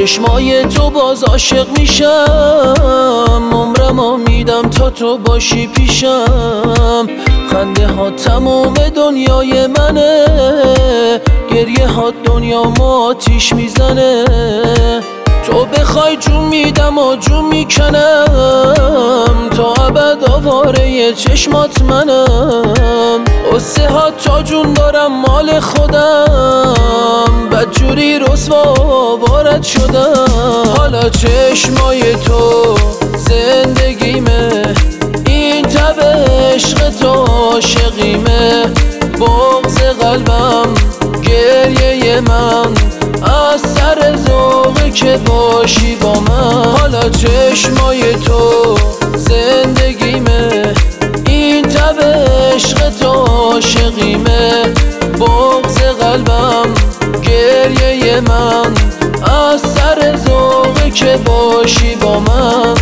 چشمای تو باز عاشق میشم، عمرمو میدم تا تو باشی پیشم. خنده ها تموم دنیای منه، گریه ها دنیامو آتیش میزنه. تو بخوای جون میدم و جون میکنم، تا ابد آواره چشمات منم. قصه ها تا جون دارم مال خودم، بدجوری رسوا وارد شدم. حالا چشمای تو زندگیمه، این تب عشق تو عاشقیمه. بغض قلبم گریه من، از سر ذوقی که باشی با من. حالا چشمای تو زندگیمه، این تب عشق تو عاشقیمه. بغض قلبم گریه من، از سر ذوقی که باشی با من.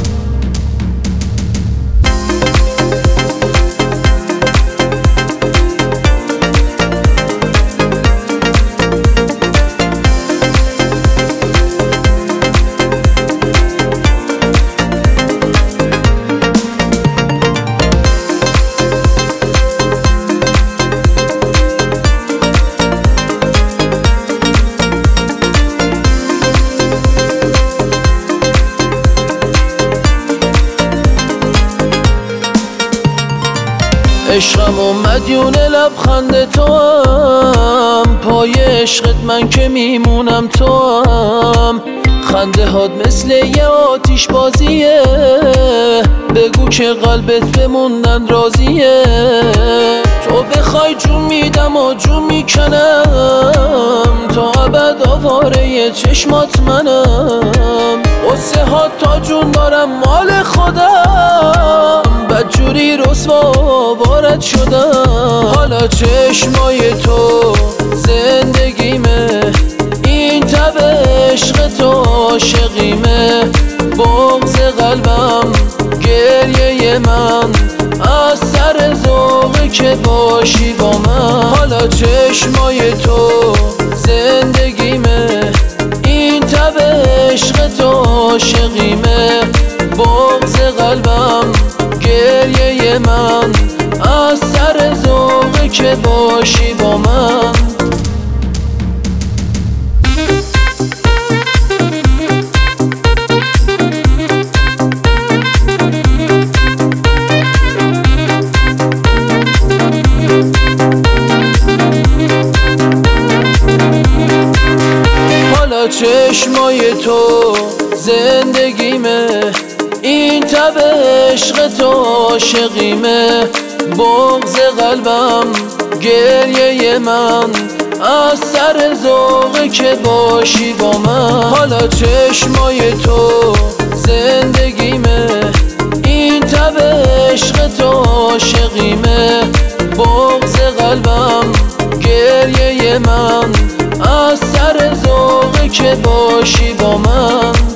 عشقم و مدیون لبخند تو هم، پای عشقت من که میمونم تو هم. خنده هات مثل یه آتیش بازیه، بگو که قلبت بموندن راضیه. تو بخوای جون میدم و جون میکنم، تا ابد آواره چشمات منم. قصه ها تا جون دارم مال خودم، بدجوری رسوا وارد شدم. حالا چشمای تو زندگیمه، این تب عشق تو عاشقیمه. بغض قلبم گریه من، از سر ذوقی که باشی با من. حالا چشمای تو زندگیمه، این تب عشق تو عاشقیمه. بغض قلبم گریه من، از سر ذوقی که باشی با من. حالا چشمای تو زندگیمه، این تب عشق تو عاشقیمه. بغض قلبم گریه من، از سر ذوقی که باشی با من. حالا چشمای تو زندگیمه، این تب عشق تو عاشقیمه. بغض قلبم گریه من، از سر ذوقی که باشی با من.